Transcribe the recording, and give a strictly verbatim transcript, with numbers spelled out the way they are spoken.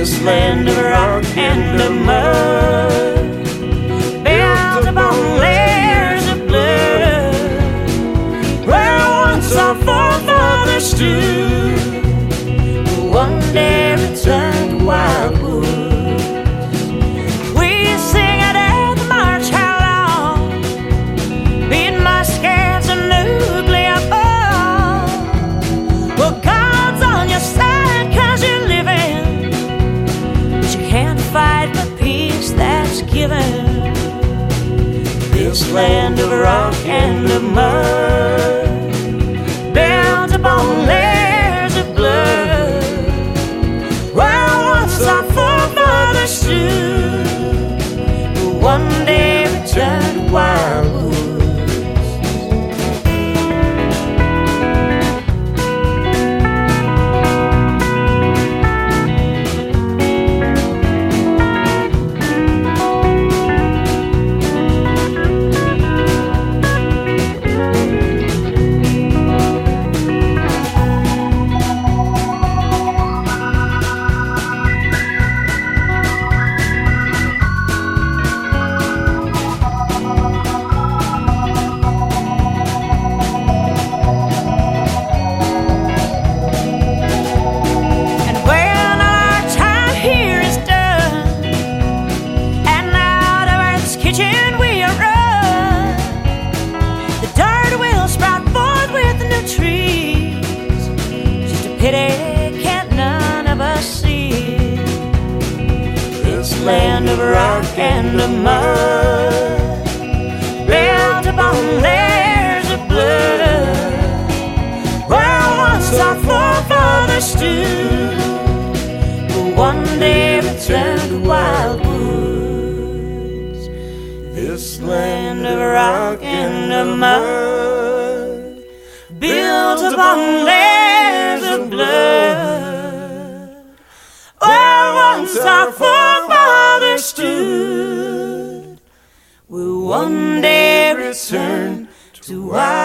This land of rock and of mud, built upon layers of blood, where once our forefathers stood, will one day return to wildwood. We sing it at the march, how long, being muskets and nuclear bombs. Well, God's on your side 'cause you're living, can't fight the peace that's given. This land of rock and of mud, built upon layers of blood, where once our forefathers stood, will one day return to wildwood. Land of rock and of mud, built upon layers of blood, where once our forefathers stood, will one day return to wildwoods. This land of rock and of mud, built upon layers of blood, where once our forefathers stood, will one day return to our